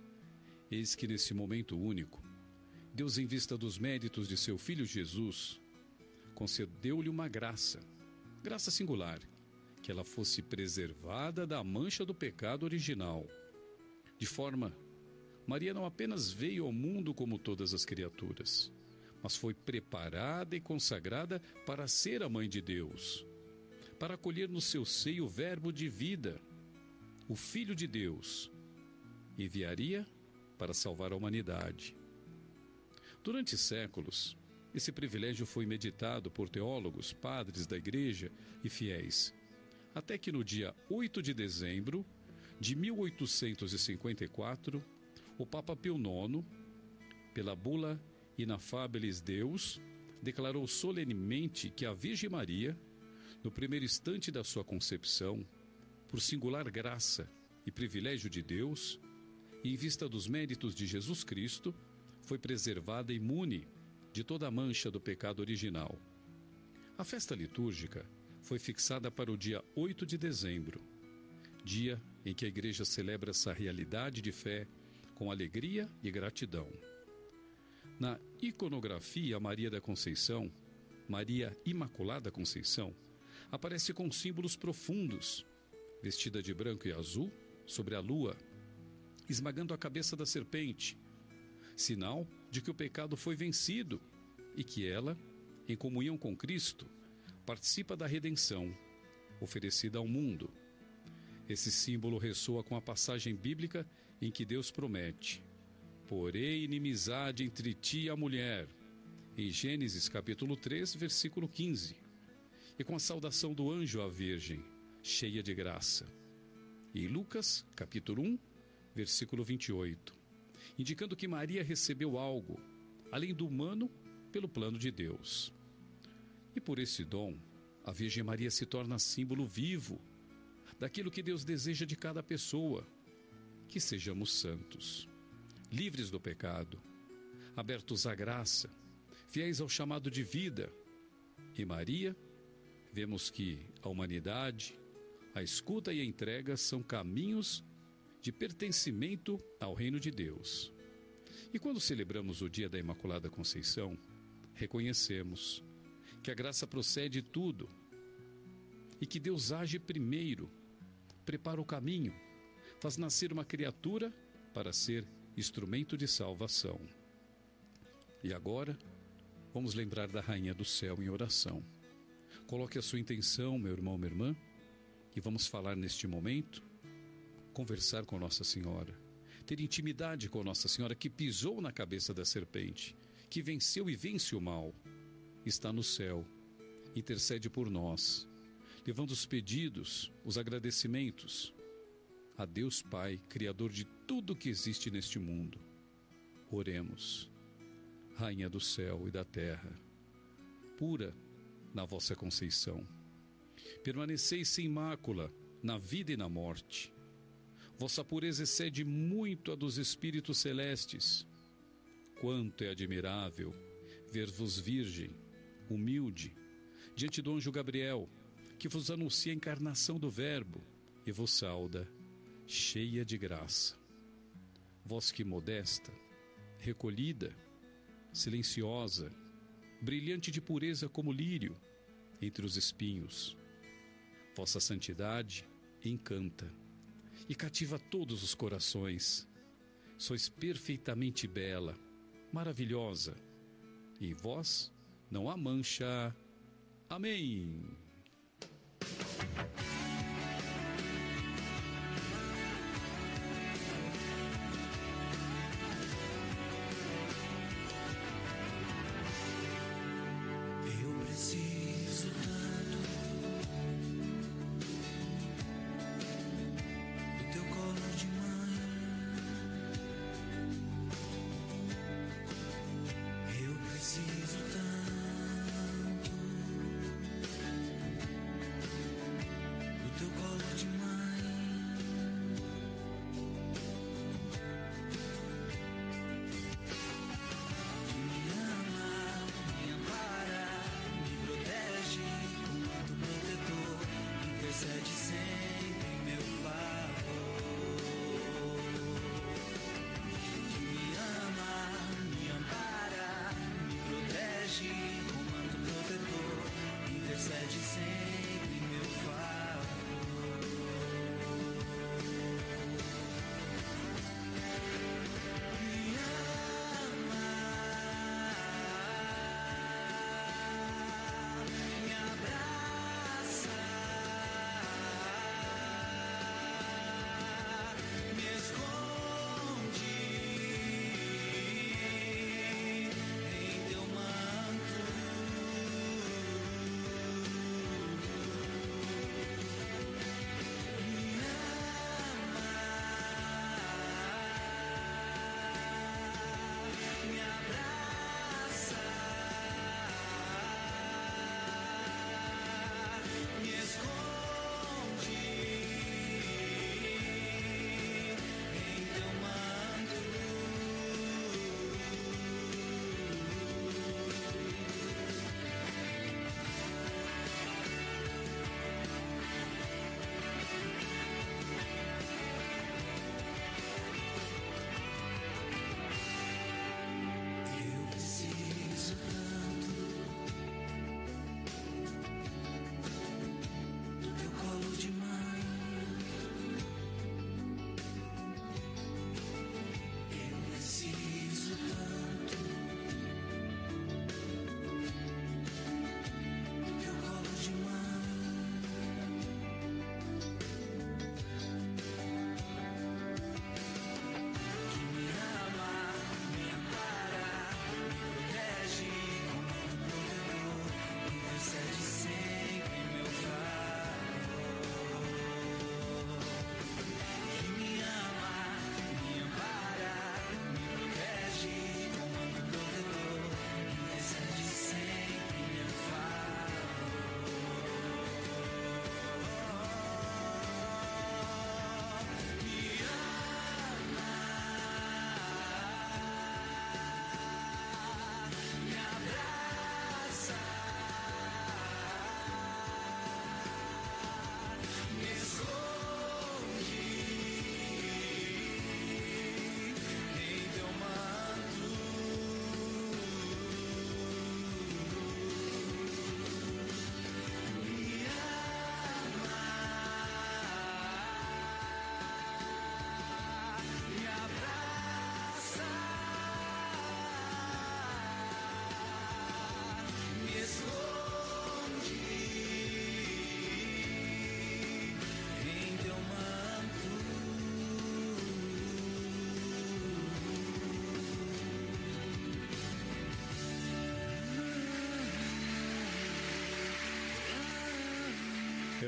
Eis que nesse momento único, Deus, em vista dos méritos de seu Filho Jesus, concedeu-lhe uma graça, graça singular, que ela fosse preservada da mancha do pecado original. De forma, Maria não apenas veio ao mundo como todas as criaturas, mas foi preparada e consagrada para ser a mãe de Deus, para acolher no seu seio o verbo de vida, o Filho de Deus, e enviaria para salvar a humanidade. Durante séculos, esse privilégio foi meditado por teólogos, padres da Igreja e fiéis, até que no dia oito de dezembro de mil oitocentos e cinquenta e quatro, o Papa Pio nono, pela bula Inafabilis Deus, declarou solenemente que a Virgem Maria, no primeiro instante da sua concepção, por singular graça e privilégio de Deus, e em vista dos méritos de Jesus Cristo, foi preservada imune de toda a mancha do pecado original. A festa litúrgica foi fixada para o dia oito de dezembro, dia em que a Igreja celebra essa realidade de fé com alegria e gratidão. Na iconografia Maria da Conceição, Maria Imaculada Conceição, aparece com símbolos profundos, vestida de branco e azul, sobre a lua, esmagando a cabeça da serpente, sinal de que o pecado foi vencido e que ela, em comunhão com Cristo, participa da redenção oferecida ao mundo. Esse símbolo ressoa com a passagem bíblica em que Deus promete: porém inimizade entre ti e a mulher, em Gênesis capítulo três, versículo quinze, e com a saudação do anjo à Virgem, cheia de graça, em Lucas capítulo um, versículo vinte e oito, indicando que Maria recebeu algo, além do humano, pelo plano de Deus. E por esse dom, a Virgem Maria se torna símbolo vivo daquilo que Deus deseja de cada pessoa, que sejamos santos, livres do pecado, abertos à graça, fiéis ao chamado de vida. E Maria, vemos que a humanidade, a escuta e a entrega são caminhos de pertencimento ao reino de Deus. E quando celebramos o dia da Imaculada Conceição, reconhecemos que a graça procede de tudo e que Deus age primeiro, prepara o caminho, faz nascer uma criatura para ser instrumento de salvação. E agora, vamos lembrar da Rainha do Céu em oração. Coloque a sua intenção, meu irmão, minha irmã, e vamos falar neste momento, conversar com Nossa Senhora, ter intimidade com Nossa Senhora que pisou na cabeça da serpente, que venceu e vence o mal, está no céu, intercede por nós, levando os pedidos, os agradecimentos a Deus Pai, Criador de tudo que existe neste mundo. Oremos. Rainha do céu e da terra, pura na vossa conceição, permaneceis sem mácula na vida e na morte. Vossa pureza excede muito a dos espíritos celestes. Quanto é admirável ver-vos virgem, humilde, diante do anjo Gabriel, que vos anuncia a encarnação do Verbo e vos sauda, cheia de graça. Vós que modesta, recolhida, silenciosa, brilhante de pureza como lírio entre os espinhos, vossa santidade encanta e cativa todos os corações. Sois perfeitamente bela, maravilhosa, e em vós não há mancha. Amém.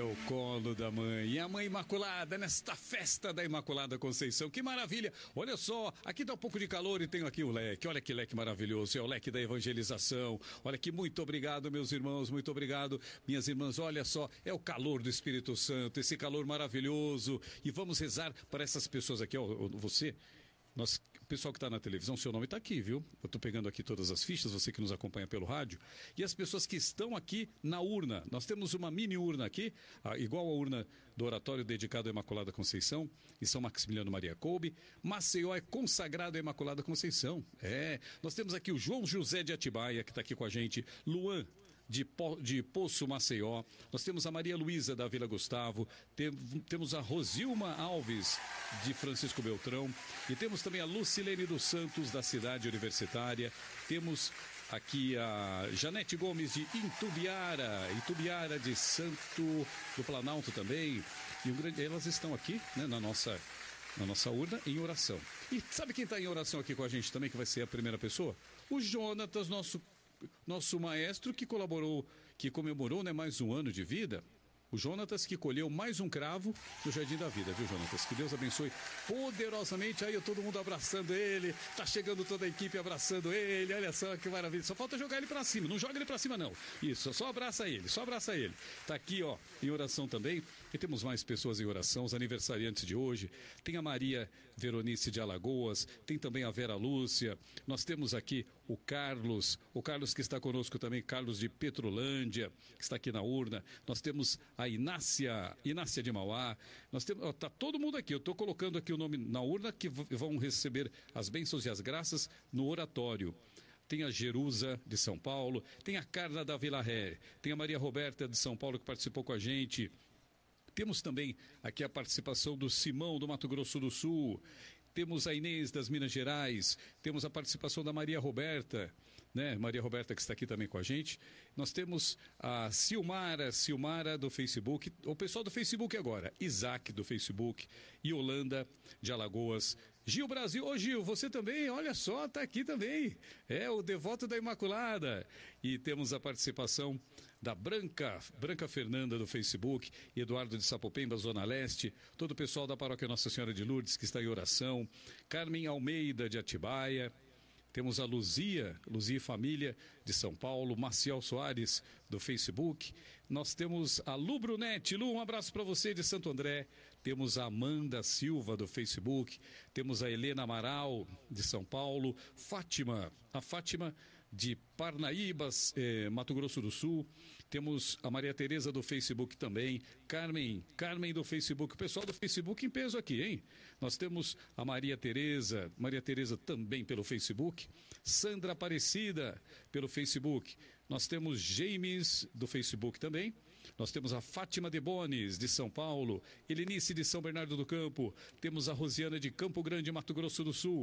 o colo da mãe. E a mãe Imaculada nesta festa da Imaculada Conceição. Que maravilha! Olha só, aqui dá um pouco de calor e tenho aqui o leque. Olha que leque maravilhoso. É o leque da evangelização. Olha que muito obrigado, meus irmãos. Muito obrigado, minhas irmãs. Olha só, é o calor do Espírito Santo. Esse calor maravilhoso. E vamos rezar para essas pessoas aqui. Ó, você, nós... O pessoal que está na televisão, seu nome está aqui, viu? Eu estou pegando aqui todas as fichas, você que nos acompanha pelo rádio. E as pessoas que estão aqui na urna. Nós temos uma mini urna aqui, igual a urna do oratório dedicado à Imaculada Conceição, em São Maximiliano Maria Kolbe. Maceió é consagrado à Imaculada Conceição. É. Nós temos aqui o João José de Atibaia, que está aqui com a gente. Luan. De, po, de Poço Maceió, nós temos a Maria Luísa da Vila Gustavo, tem, temos a Rosilma Alves de Francisco Beltrão e temos também a Lucilene dos Santos da Cidade Universitária, temos aqui a Janete Gomes de Itubiara, Itubiara de Santo do Planalto também, e um grande, elas estão aqui, né, na nossa na nossa urna em oração. E sabe quem está em oração aqui com a gente também, que vai ser a primeira pessoa? O Jonatas, nosso Nosso maestro que colaborou, que comemorou, né, mais um ano de vida, o Jonatas que colheu mais um cravo no Jardim da Vida, viu, Jonatas? Que Deus abençoe poderosamente. Aí todo mundo abraçando ele, tá chegando toda a equipe abraçando ele, olha só que maravilha. Só falta jogar ele pra cima, não joga ele pra cima não. Isso, só abraça ele, só abraça ele. Tá aqui, ó, em oração também. E temos mais pessoas em oração, os aniversariantes de hoje. Tem a Maria Veronice de Alagoas, tem também a Vera Lúcia. Nós temos aqui o Carlos, o Carlos que está conosco também, Carlos de Petrolândia, que está aqui na urna. Nós temos a Inácia, Inácia de Mauá. Nós temos, ó, tá todo mundo aqui. Eu estou colocando aqui o nome na urna que vão receber as bênçãos e as graças no oratório. Tem a Jerusa de São Paulo, tem a Carla da Vila Ré, tem a Maria Roberta de São Paulo que participou com a gente. Temos também aqui a participação do Simão do Mato Grosso do Sul. Temos a Inês das Minas Gerais, temos a participação da Maria Roberta, né? Maria Roberta que está aqui também com a gente. Nós temos a Silmara, Silmara do Facebook, o pessoal do Facebook agora, Isaac do Facebook, Yolanda de Alagoas, Gil Brasil. Ô Gil, você também, olha só, está aqui também, é o devoto da Imaculada. E temos a participação da Branca, Branca Fernanda do Facebook, Eduardo de Sapopemba, Zona Leste, todo o pessoal da Paróquia Nossa Senhora de Lourdes que está em oração, Carmen Almeida de Atibaia, temos a Luzia, Luzia e Família de São Paulo, Maciel Soares do Facebook, nós temos a Lu Brunetti. Lu, um abraço para você de Santo André, temos a Amanda Silva do Facebook, temos a Helena Amaral de São Paulo, Fátima, a Fátima de Parnaíbas, eh, Mato Grosso do Sul. Temos a Maria Tereza do Facebook também, Carmen, Carmen do Facebook, o pessoal do Facebook em peso aqui, hein? Nós temos a Maria Tereza, Maria Tereza também pelo Facebook, Sandra Aparecida pelo Facebook, nós temos James do Facebook também, nós temos a Fátima de Bones de São Paulo, Helenice de São Bernardo do Campo, temos a Rosiana de Campo Grande, Mato Grosso do Sul,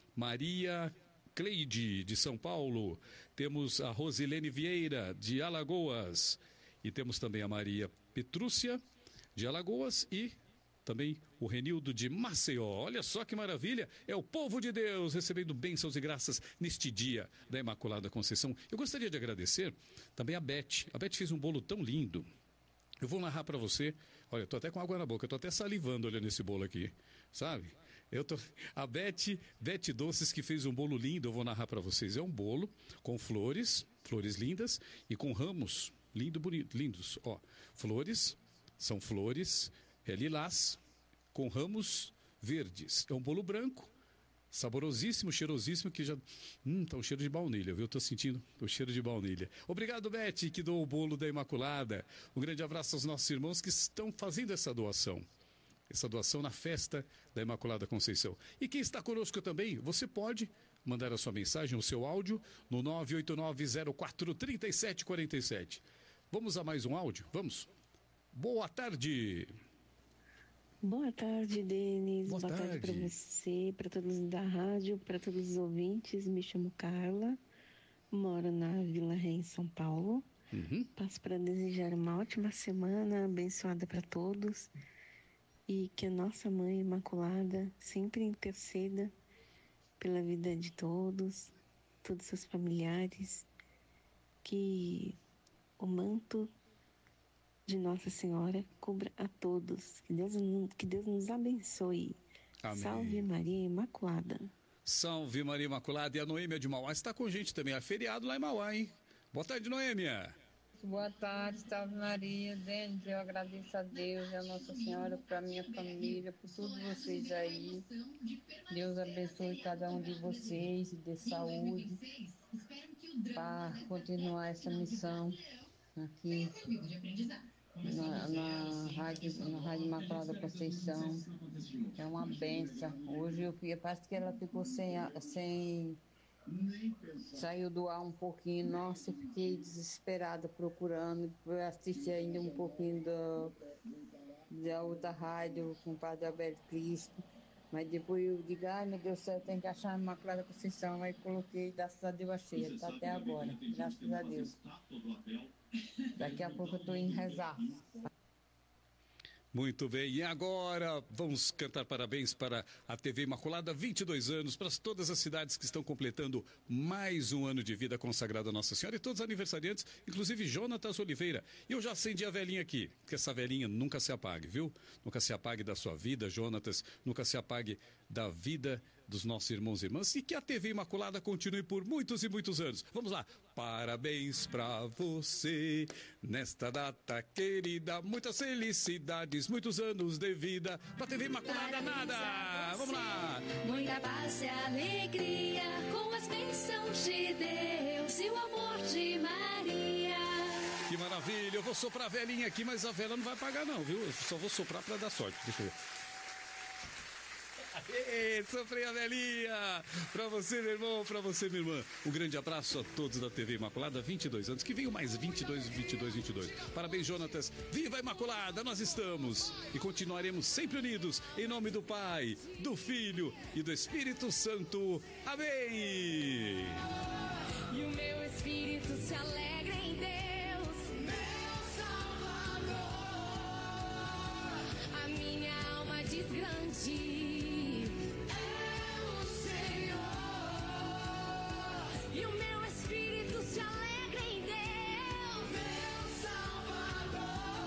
Maria Cleide de São Paulo, temos a Rosilene Vieira de Alagoas e temos também a Maria Petrúcia de Alagoas e também o Renildo de Maceió. Olha só que maravilha, é o povo de Deus recebendo bênçãos e graças neste dia da Imaculada Conceição. Eu gostaria de agradecer também a Beth. A Beth fez um bolo tão lindo. Eu vou narrar para você. Olha, eu tô até com água na boca, eu tô até salivando olhando esse bolo aqui, sabe? Eu tô... A Beth, Beth Doces, que fez um bolo lindo, eu vou narrar para vocês. É um bolo com flores, flores lindas e com ramos lindo, bonito, lindos. Ó, flores, são flores é, lilás com ramos verdes. É um bolo branco, saborosíssimo, cheirosíssimo, que já... Hum, tá um cheiro de baunilha, viu? Eu tô sentindo o cheiro de baunilha. Obrigado, Beth, que doou o bolo da Imaculada. Um grande abraço aos nossos irmãos que estão fazendo essa doação. Essa doação na festa da Imaculada Conceição. E quem está conosco também, você pode mandar a sua mensagem, o seu áudio, no nove oito nove zero quatro três sete quatro sete. Vamos a mais um áudio? Vamos? Boa tarde! Boa tarde, Denis. Boa, Boa tarde, tarde para você, para todos da rádio, para todos os ouvintes. Me chamo Carla, moro na Vila Ré, em São Paulo. Uhum. Passo para desejar uma ótima semana, abençoada para todos. E que a nossa Mãe Imaculada sempre interceda pela vida de todos, todos os seus familiares, que o manto de Nossa Senhora cubra a todos. Que Deus, que Deus nos abençoe. Amém. Salve Maria Imaculada. Salve Maria Imaculada. E a Noêmia de Mauá está com a gente também. É feriado lá em Mauá, hein? Boa tarde, Noêmia. Boa tarde, salve Maria. Denis, eu agradeço a Deus e a Nossa Senhora, para minha família, por todos vocês aí. Deus abençoe cada um de vocês e dê saúde para continuar essa missão aqui na, na, rádio, na Rádio Imaculada Conceição. É uma benção. Hoje eu fui, parece que ela ficou sem, sem saiu do ar um pouquinho. Nossa, eu fiquei desesperada procurando. Eu assisti ainda um pouquinho do, da outra rádio com o Padre Alberto Cristo. Mas depois eu digo, ai meu Deus do céu, eu tenho que achar a Imaculada Conceição. Aí coloquei, graças a Deus achei, está até agora, graças a Deus. Daqui a pouco eu estou indo rezar. Muito bem, e agora vamos cantar parabéns para a T V Imaculada, vinte e dois anos, para todas as cidades que estão completando mais um ano de vida consagrado a Nossa Senhora e todos os aniversariantes, inclusive Jonatas Oliveira. E eu já acendi a velhinha aqui, que essa velhinha nunca se apague, viu? Nunca se apague da sua vida, Jonatas, nunca se apague da vida dos nossos irmãos e irmãs, e que a T V Imaculada continue por muitos e muitos anos. Vamos lá. Parabéns pra você nesta data querida, muitas felicidades, muitos anos de vida. Pra T V Imaculada nada. Vamos lá. Muita paz e alegria com as bênçãos de Deus e o amor de Maria. Que maravilha. Eu vou soprar a velhinha aqui, mas a vela não vai apagar não, viu? Eu só vou soprar pra dar sorte. Deixa eu ver. Aê, sofrei a velhinha! Pra você, meu irmão, pra você, minha irmã. Um grande abraço a todos da T V Imaculada, vinte e dois anos. Que venham mais vinte e dois, vinte e dois, vinte e dois. Parabéns, Jonatas. Viva a Imaculada! Nós estamos e continuaremos sempre unidos. Em nome do Pai, do Filho e do Espírito Santo. Amém! E o meu espírito se alegra em Deus, meu Salvador. A minha alma diz grande. E o meu espírito se alegra em Deus, meu Salvador.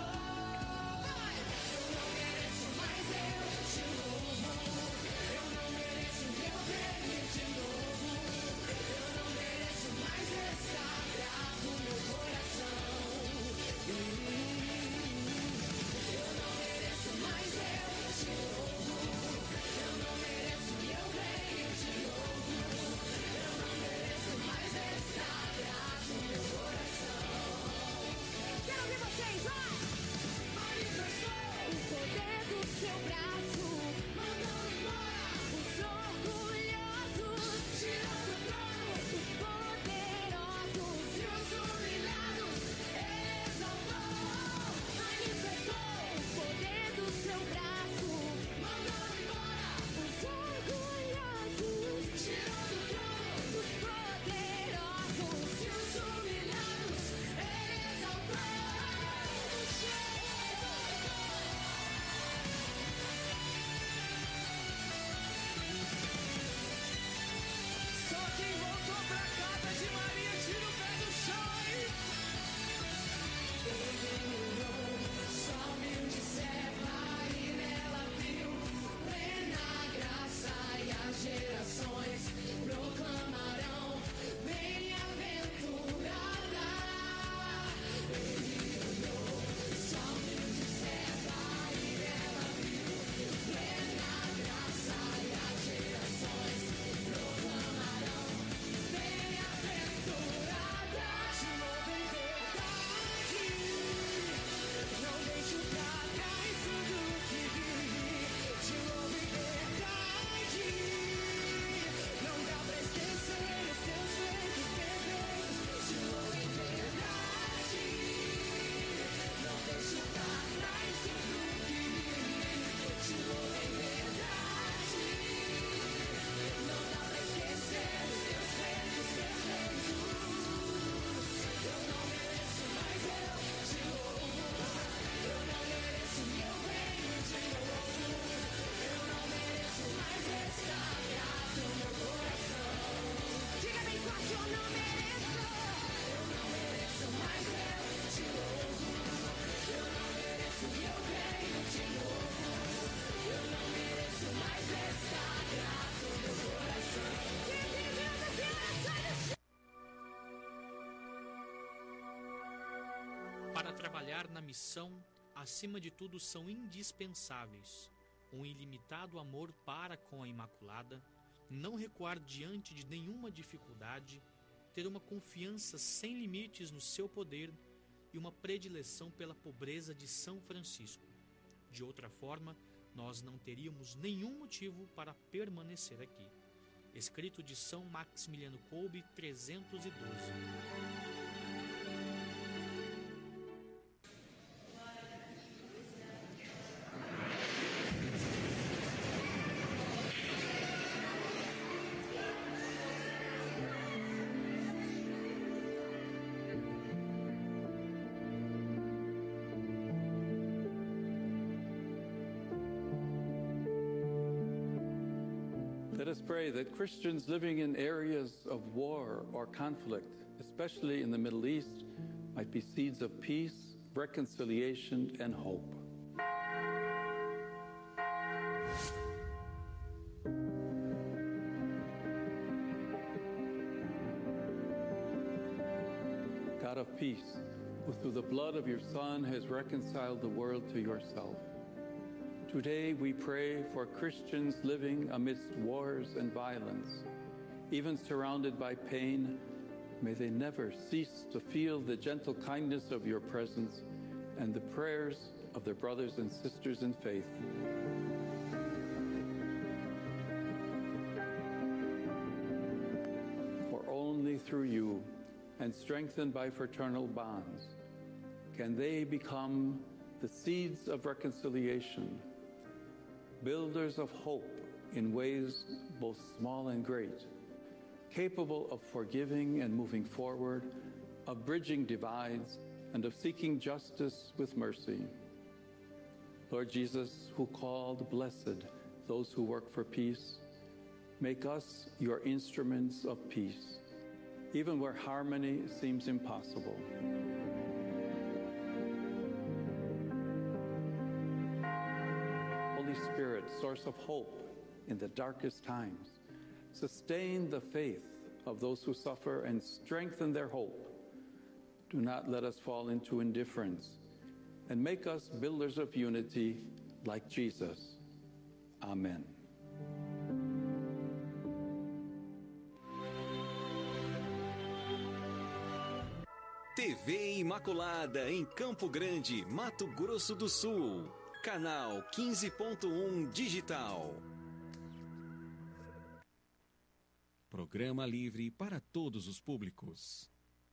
Eu não mereço, mas eu te louvo. Eu não mereço, eu venho de novo. Eu não mereço mais essa graça. para trabalhar na missão, acima de tudo, são indispensáveis um ilimitado amor para com a Imaculada, não recuar diante de nenhuma dificuldade, ter uma confiança sem limites no seu poder e uma predileção pela pobreza de São Francisco. De outra forma, nós não teríamos nenhum motivo para permanecer aqui. Escrito de São Maximiliano Kolbe, trezentos e doze. Let us pray that Christians living in areas of war or conflict, especially in the Middle East, might be seeds of peace, reconciliation, and hope. God of peace, who through the blood of your Son has reconciled the world to yourself, today we pray for Christians living amidst wars and violence, even surrounded by pain. May they never cease to feel the gentle kindness of your presence and the prayers of their brothers and sisters in faith. For only through you, and strengthened by fraternal bonds, can they become the seeds of reconciliation, builders of hope in ways both small and great, capable of forgiving and moving forward, of bridging divides, and of seeking justice with mercy. Lord Jesus, who called blessed those who work for peace, make us your instruments of peace, even where harmony seems impossible. Spirit, source of hope in the darkest times, sustain the faith of those who suffer and strengthen their hope. Do not let us fall into indifference, and make us builders of unity like Jesus. Amen. T V Imaculada em Campo Grande, Mato Grosso do Sul. Canal quinze ponto um Digital. Programa livre para todos os públicos.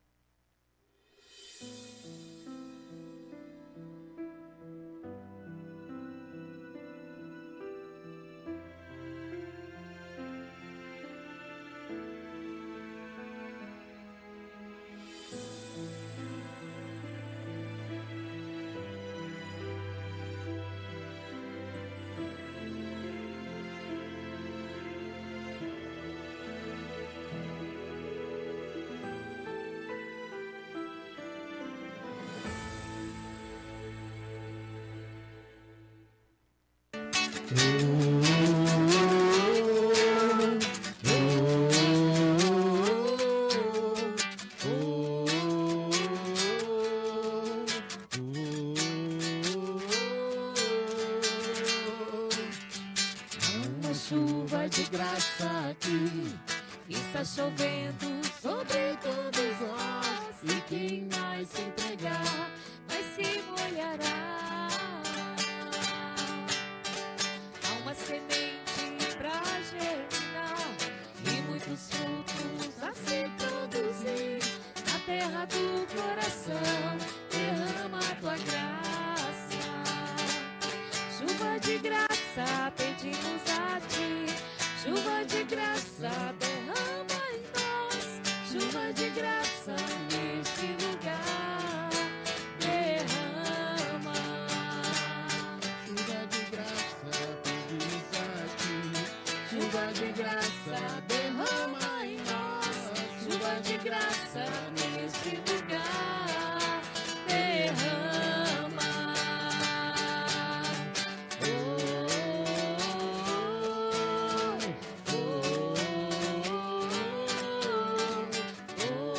Uma chuva de graça aqui está chovendo sobre todos nós, e quem mais se entregar vai se molhará. Há uma semente pra germinar e muitos frutos a se produzir na terra do coração. Derrama a tua graça, chuva de graça, pedimos a ti. Chuva de graça, derrama em nós. Chuva de graça neste lugar, derrama. Chuva de graça, pedimos a ti. Chuva de graça, derrama em nós. Chuva de graça neste lugar, derrama. Oh,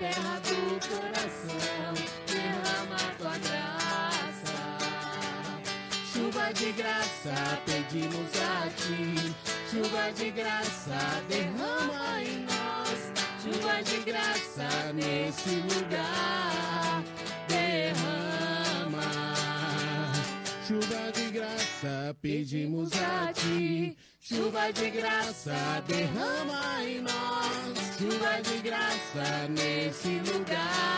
terra do coração, derrama tua graça. Chuva de graça, pedimos a ti. Chuva de graça, derrama em nós. Chuva de graça nesse lugar, derrama. Chuva de graça, pedimos a ti. Chuva de graça, derrama em nós. Chuva de graça nesse lugar.